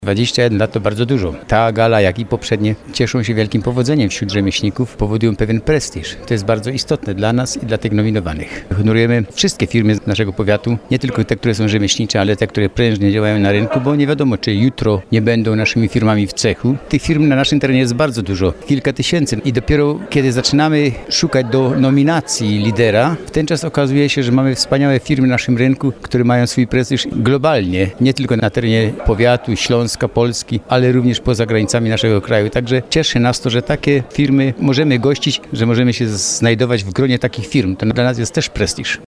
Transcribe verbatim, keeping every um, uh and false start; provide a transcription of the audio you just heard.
dwadzieścia jeden lat to bardzo dużo. Ta gala, jak i poprzednie, cieszą się wielkim powodzeniem wśród rzemieślników, powodują pewien prestiż. To jest bardzo istotne dla nas i dla tych nominowanych. Honorujemy wszystkie firmy z naszego powiatu, nie tylko te, które są rzemieślnicze, ale te, które prężnie działają na rynku, bo nie wiadomo, czy jutro nie będą naszymi firmami w cechu. Tych firm na naszym terenie jest bardzo dużo, kilka tysięcy i dopiero kiedy zaczynamy szukać do nominacji lidera, w ten czas okazuje się, że mamy wspaniałe firmy na naszym rynku, które mają swój prestiż globalnie, nie tylko na terenie powiatu, Śląska, Polski, ale również poza granicami naszego kraju. Także cieszy nas to, że takie firmy możemy gościć, że możemy się znajdować w gronie takich firm. To dla nas jest też prestiż.